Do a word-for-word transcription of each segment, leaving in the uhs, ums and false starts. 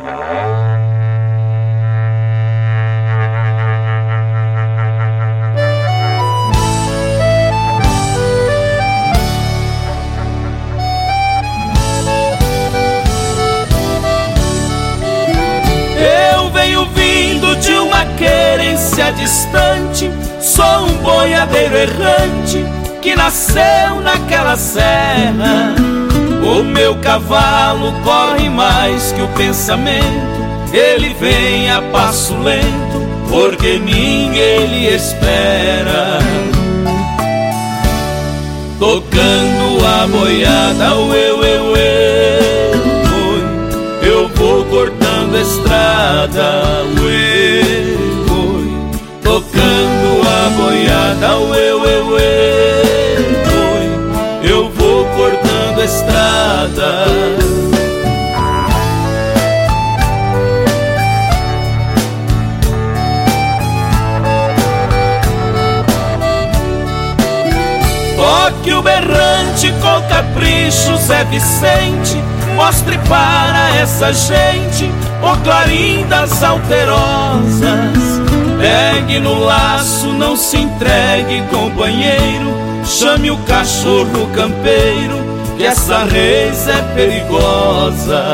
De uma querência distante, sou um boiadeiro errante que nasceu naquela serra. O meu cavalo corre mais que o pensamento, ele vem a passo lento, porque ninguém ele espera. Tocando a boiada, uê, uê, uê, uê, eu vou cortando a estrada, uê, uê, tocando a boiada, uê, uê, uê, uê, eu vou cortando a estrada. Toque o berrante com capricho, Zé Vicente, mostre para essa gente o clarim das alterosas. Pegue no laço, não se entregue, companheiro, chame o cachorro campeiro, que essa reis é perigosa.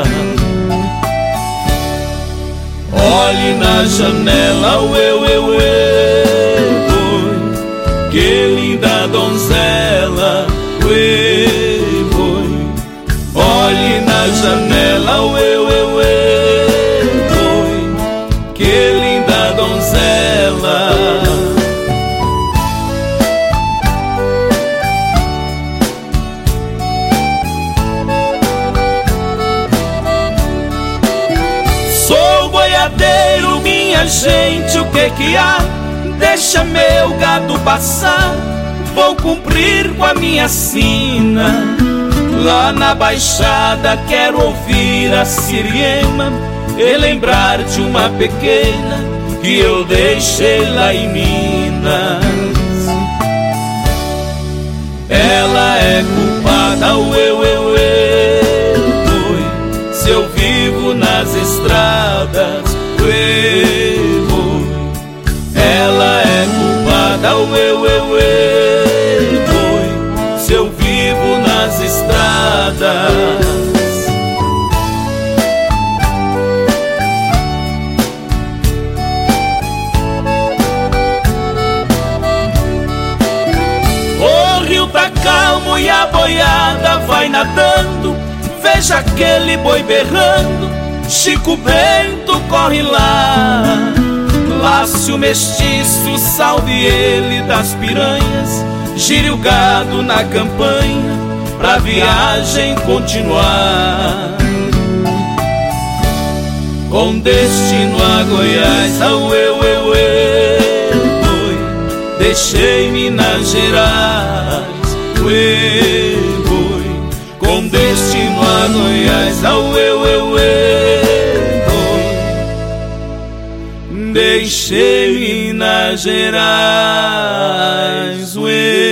Olhe na janela, uê, uê, uê, uê, que linda donzela, uê, uê. Olhe na janela, uê, uê, uê, uê, que linda donzela. Sou boiadeiro, minha gente, o que que há? Deixa meu gado passar, vou cumprir com a minha sina. Lá na baixada quero ouvir a siriema e lembrar de uma pequena que eu deixei lá em Minas. Ela é culpada, uê, uê, uê, uê, se eu vivo nas estradas, uê, uê. Ela é culpada, uê, uê, uê, uê, se eu vivo nas estradas. O rio tá calmo e a boiada vai nadando, veja aquele boi berrando, Chico Bento corre lá. Lácio mestiço, salve ele das piranhas, gire o gado na campanha pra viagem continuar. Com destino a Goiás, auê, uê, uê, uê, deixei Minas Gerais, uê, uê, com destino a Goiás, auê, uê, uê, uê, deixei Minas Gerais, uê.